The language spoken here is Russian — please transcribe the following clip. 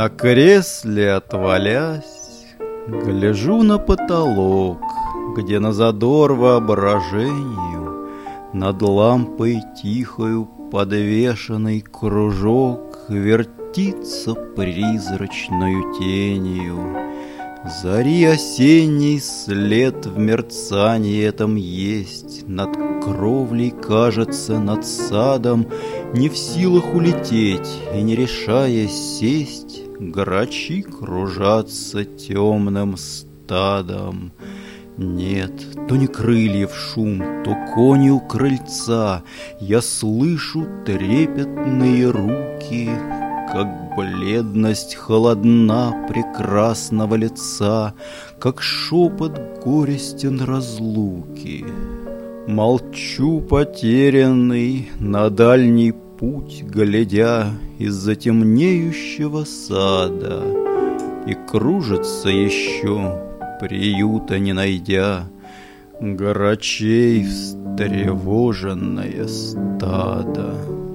На кресле отвалясь, гляжу на потолок, где на задор воображению над лампой тихою подвешенный кружок вертится призрачною тенью. Зари осенний след в мерцании этом есть. Над кровлей, кажется, над садом, не в силах улететь и не решаясь сесть, грачи кружатся темным стадом. Нет, то не крыльев шум, то кони у крыльца. Я слышу трепетные руки, как бледность холодна прекрасного лица, как шепот горестен разлуки. Молчу потерянный, на дальний путь глядя из-за темнеющего сада, и кружится еще, приюта не найдя, грачей встревоженное стадо.